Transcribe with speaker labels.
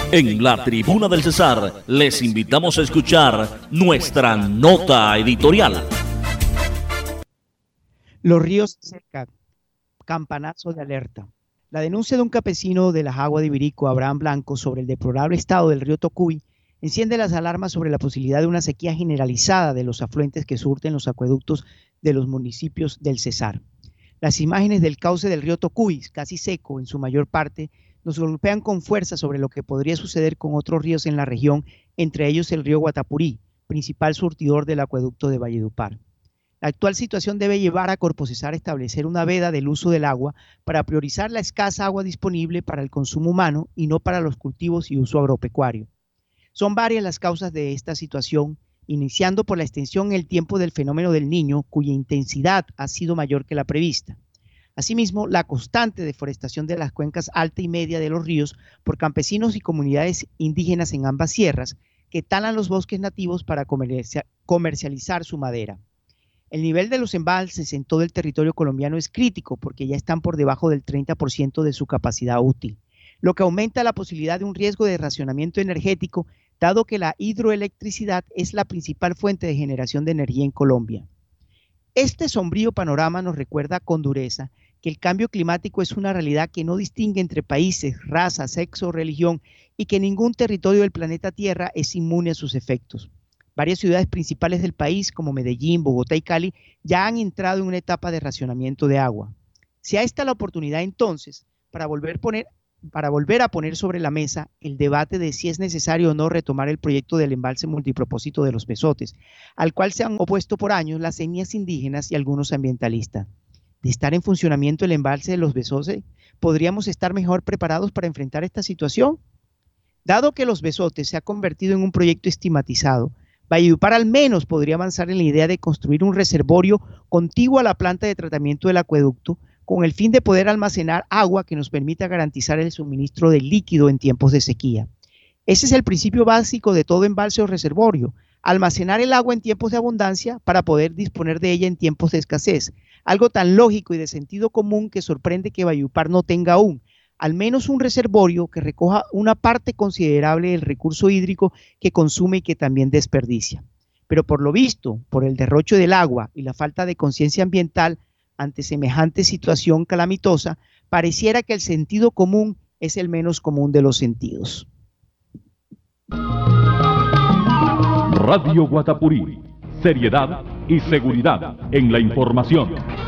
Speaker 1: En la Tribuna del Cesar les invitamos a escuchar nuestra nota editorial.
Speaker 2: Los ríos se secan, campanazo de alerta. La denuncia de un campesino de las aguas de Ibirico, Abraham Blanco, sobre el deplorable estado del río Tocuy enciende las alarmas sobre la posibilidad de una sequía generalizada de los afluentes que surten los acueductos de los municipios del Cesar. Las imágenes del cauce del río Tocuy, casi seco en su mayor parte, nos golpean con fuerza sobre lo que podría suceder con otros ríos en la región, entre ellos el río Guatapurí, principal surtidor del acueducto de Valledupar. La actual situación debe llevar a Corpocesar a establecer una veda del uso del agua para priorizar la escasa agua disponible para el consumo humano y no para los cultivos y uso agropecuario. Son varias las causas de esta situación, iniciando por la extensión en el tiempo del fenómeno del Niño, cuya intensidad ha sido mayor que la prevista. Asimismo, la constante deforestación de las cuencas alta y media de los ríos por campesinos y comunidades indígenas en ambas sierras, que talan los bosques nativos para comercializar su madera. El nivel de los embalses en todo el territorio colombiano es crítico porque ya están por debajo del 30% de su capacidad útil, lo que aumenta la posibilidad de un riesgo de racionamiento energético, dado que la hidroelectricidad es la principal fuente de generación de energía en Colombia. Este sombrío panorama nos recuerda con dureza que el cambio climático es una realidad que no distingue entre países, raza, sexo o religión y que ningún territorio del planeta Tierra es inmune a sus efectos. Varias ciudades principales del país, como Medellín, Bogotá y Cali, ya han entrado en una etapa de racionamiento de agua. Sea esta la oportunidad entonces para volver a poner sobre la mesa el debate de si es necesario o no retomar el proyecto del embalse multipropósito de Los Besotes, al cual se han opuesto por años las etnias indígenas y algunos ambientalistas. De estar en funcionamiento el embalse de Los Besotes, ¿podríamos estar mejor preparados para enfrentar esta situación? Dado que Los Besotes se ha convertido en un proyecto estigmatizado, Valledupar al menos podría avanzar en la idea de construir un reservorio contiguo a la planta de tratamiento del acueducto, con el fin de poder almacenar agua que nos permita garantizar el suministro de líquido en tiempos de sequía. Ese es el principio básico de todo embalse o reservorio: almacenar el agua en tiempos de abundancia para poder disponer de ella en tiempos de escasez, algo tan lógico y de sentido común que sorprende que Valledupar no tenga aún, al menos un reservorio que recoja una parte considerable del recurso hídrico que consume y que también desperdicia. Pero por lo visto, por el derroche del agua y la falta de conciencia ambiental ante semejante situación calamitosa, pareciera que el sentido común es el menos común de los sentidos.
Speaker 3: Radio Guatapurí, seriedad y seguridad en la información.